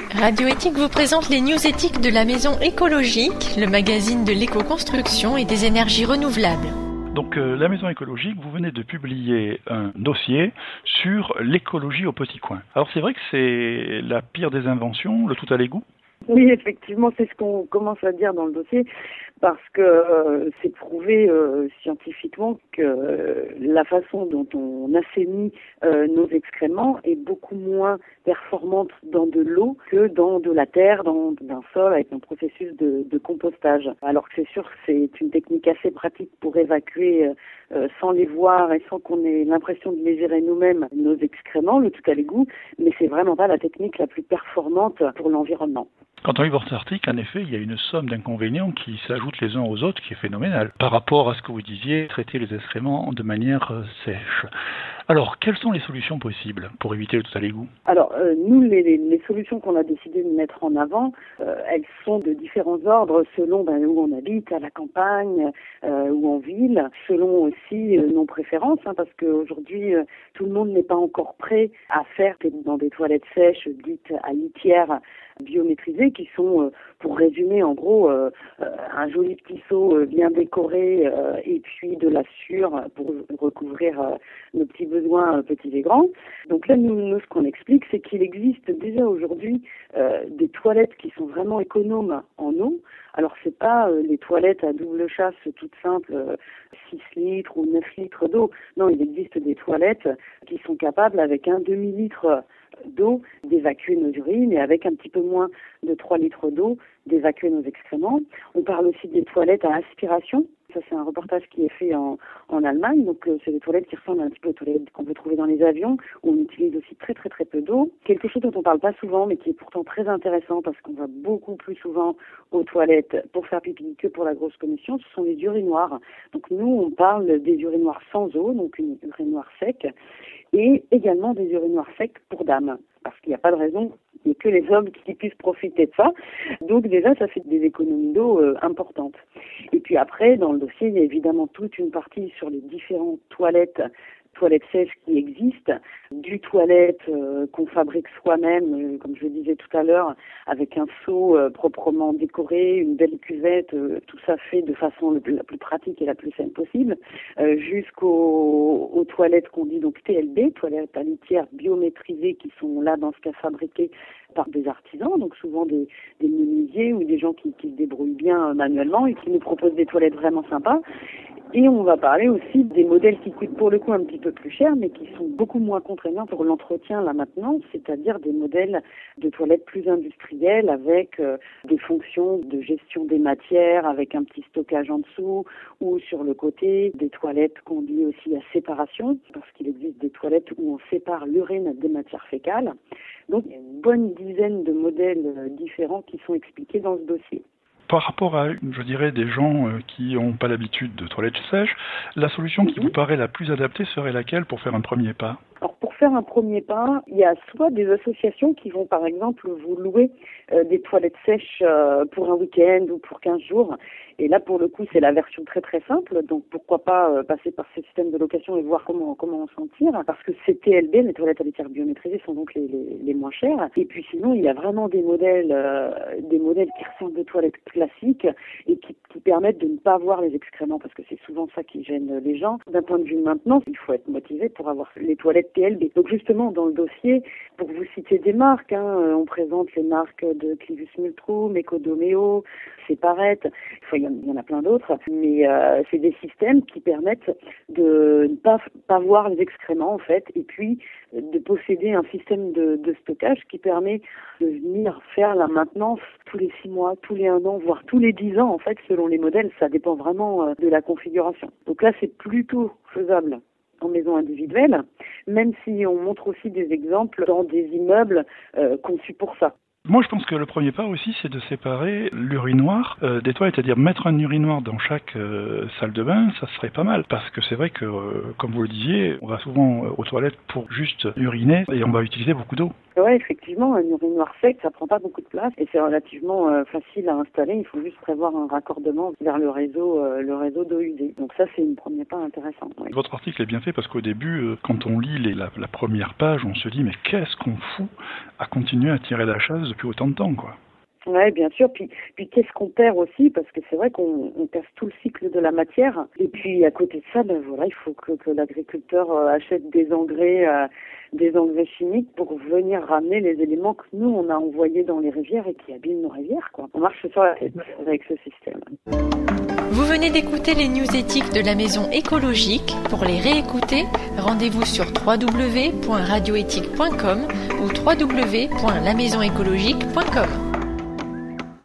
Radio Éthique vous présente les news éthiques de la Maison Écologique, le magazine de l'éco-construction et des énergies renouvelables. Donc la Maison Écologique, vous venez de publier un dossier sur l'écologie au petit coin. Alors c'est vrai que c'est la pire des inventions, le tout à l'égout ? Oui, effectivement, c'est ce qu'on commence à dire dans le dossier, parce que c'est prouvé scientifiquement que la façon dont on assainit nos excréments est beaucoup moins performante dans de l'eau que dans de la terre, dans un sol, avec un processus de compostage. Alors que c'est sûr que c'est une technique assez pratique pour évacuer sans les voir et sans qu'on ait l'impression de les gérer nous-mêmes nos excréments, le tout à l'égout, mais c'est vraiment pas la technique la plus performante pour l'environnement. Quand on lit votre article, en effet, il y a une somme d'inconvénients qui s'ajoutent les uns aux autres qui est phénoménale par rapport à ce que vous disiez, traiter les excréments de manière sèche. Alors, quelles sont les solutions possibles pour éviter le tout à l'égout ? Alors, nous, les solutions qu'on a décidé de mettre en avant, elles sont de différents ordres selon où on habite, à la campagne ou en ville, selon aussi nos préférences, parce qu'aujourd'hui, tout le monde n'est pas encore prêt à faire dans des toilettes sèches dites à litière biométrisées qui sont, pour résumer en gros, un joli petit seau bien décoré et puis de la sûre pour recouvrir nos petits besoins petits et grands. Donc là, nous ce qu'on explique, c'est qu'il existe déjà aujourd'hui des toilettes qui sont vraiment économes en eau. Alors c'est pas les toilettes à double chasse toutes simples, 6 litres ou 9 litres d'eau. Non, il existe des toilettes qui sont capables avec un demi-litre d'eau d'évacuer nos urines et avec un petit peu moins de 3 litres d'eau d'évacuer nos excréments. On parle aussi des toilettes à aspiration. Ça, c'est un reportage qui est fait en Allemagne. Donc, c'est des toilettes qui ressemblent un petit peu aux toilettes qu'on peut trouver dans les avions, où on utilise aussi très, très, très peu d'eau. Quelque chose dont on parle pas souvent, mais qui est pourtant très intéressant parce qu'on va beaucoup plus souvent aux toilettes pour faire pipi que pour la grosse commission, ce sont les urinoirs. Donc, nous, on parle des urinoirs sans eau, donc une urinoir sec, et également des urinoirs secs pour dames. Parce qu'il n'y a pas de raison qu'il n'y ait que les hommes qui puissent profiter de ça. Donc déjà, ça fait des économies d'eau importantes. Et puis après, dans le dossier, il y a évidemment toute une partie sur les différentes toilettes sèches qui existent, du toilette qu'on fabrique soi-même, comme je le disais tout à l'heure, avec un seau proprement décoré, une belle cuvette, tout ça fait de façon la plus pratique et la plus saine possible, jusqu'aux toilettes qu'on dit donc TLB, toilettes à litière biométrisées, qui sont là dans ce cas fabriquées par des artisans, donc souvent des menuisiers ou des gens qui se débrouillent bien manuellement et qui nous proposent des toilettes vraiment sympas. Et on va parler aussi des modèles qui coûtent pour le coup un petit peu plus cher, mais qui sont beaucoup moins contraignants pour l'entretien, la maintenance, c'est-à-dire des modèles de toilettes plus industriels avec des fonctions de gestion des matières, avec un petit stockage en dessous, ou sur le côté, des toilettes qu'on dit aussi à séparation, parce qu'il existe des toilettes où on sépare l'urine des matières fécales. Donc il y a une bonne dizaine de modèles différents qui sont expliqués dans ce dossier. Par rapport à, je dirais, des gens qui n'ont pas l'habitude de toilettes sèches, la solution qui vous paraît la plus adaptée serait laquelle pour faire un premier pas ? Alors pour faire un premier pas, il y a soit des associations qui vont par exemple vous louer des toilettes sèches pour un week-end ou pour 15 jours. Et là pour le coup c'est la version très très simple, donc pourquoi pas passer par ce système de location et voir comment on s'en tire, parce que ces TLB, les toilettes à litière biométrisées, sont donc les moins chères. Et puis sinon il y a vraiment des modèles qui ressemblent aux toilettes classiques et qui permettent de ne pas voir les excréments, parce que c'est souvent ça qui gêne les gens. D'un point de vue maintenance, il faut être motivé pour avoir les toilettes TLB. Donc justement, dans le dossier, pour vous citer des marques, on présente les marques de Clivus Multrum, Ecodomeo, Separate, il y en a plein d'autres, mais c'est des systèmes qui permettent de ne pas voir les excréments en fait, et puis de posséder un système de stockage qui permet de venir faire la maintenance tous les 6 mois, tous les 1 an, voire tous les 10 ans en fait, selon les modèles, ça dépend vraiment de la configuration. Donc là, c'est plutôt faisable en maison individuelle, même si on montre aussi des exemples dans des immeubles conçus pour ça. Moi, je pense que le premier pas aussi, c'est de séparer l'urinoir des toilettes, c'est-à-dire mettre un urinoir dans chaque salle de bain, ça serait pas mal, parce que c'est vrai que, comme vous le disiez, on va souvent aux toilettes pour juste uriner et on va utiliser beaucoup d'eau. Ouais, effectivement, un urinoir sec, ça prend pas beaucoup de place et c'est relativement facile à installer. Il faut juste prévoir un raccordement vers le réseau d'eau usée. Donc ça, c'est un premier pas intéressant. Oui. Votre article est bien fait parce qu'au début, quand on lit la première page, on se dit mais qu'est-ce qu'on fout à continuer à tirer la chasse plus autant de temps, quoi. Ouais, bien sûr. Puis qu'est-ce qu'on perd aussi, parce que c'est vrai qu'on casse tout le cycle de la matière. Et puis à côté de ça, il faut que l'agriculteur achète des engrais chimiques pour venir ramener les éléments que nous on a envoyés dans les rivières et qui abîment nos rivières, quoi. On marche sur la tête avec ce système. Vous venez d'écouter les news éthiques de la Maison Écologique. Pour les réécouter, rendez-vous sur www.radioéthique.com ou www.lamaisonecologique.com.